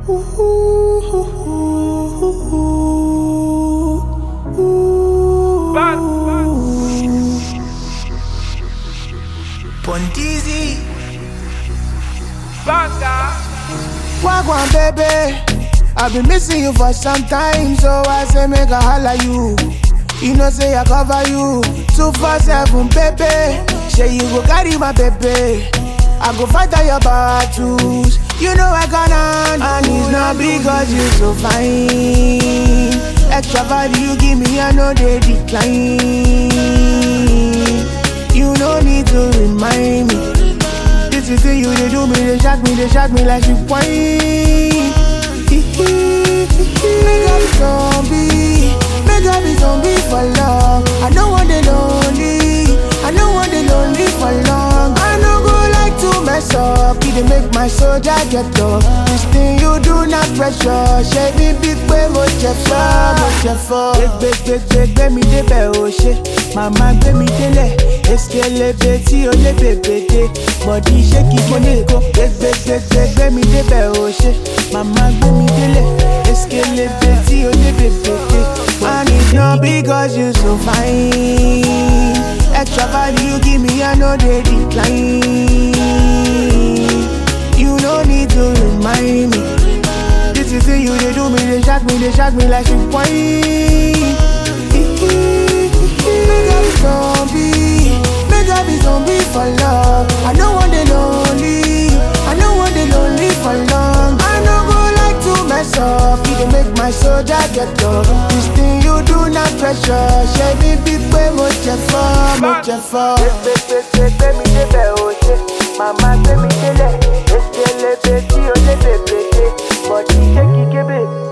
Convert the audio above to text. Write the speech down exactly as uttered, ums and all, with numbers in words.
Pontizi Banga. Wagwan baby, I've been missing you for some time, so I say make a holla you. You know say I cover you two four seven, baby. Say you go carry my baby, I go fight all your battles. You know I gonna, and it's not because you so fine. Extra value you give me, I know they decline. You no need to remind me. This is the you they do me, they shock me, they shock me like you whine. Make up zombie, make up zombie for long. I don't want the lonely, I don't want the lonely for long. I don't go like to mess up, it dey make my soldier get up. This thing you do not pressure, shake me big way, mo chefa, mo chefa. Big, big, big, big, me de be oh shit. Mama gbé mi délẹ̀, eskelebe tí o lè bèbèdè. Body shake it money go, gbé gbé gbé gbé gbé mi débẹ̀ o ṣe. Mama gbé mi délẹ̀, eskelebe tí o lè bèbèdè. And it's not because you so fine. Extra value you give me, I know they decline. You no need to remind me. This is the you they do me, they shock me, they shock me like you whine. Make up zombie, make up zombie for love. I don't want the lonely, I don't want the lonely for long. I don't go like to mess up, it dey make my soldier get up. This thing you do not pressure, shake me big way, mo chefa, mo chefa. Gbé gbé gbé mi débẹ̀ o ṣe, mama gbé mi délẹ̀, eskelebe tí o lè bèbèdè, body shake it kébé.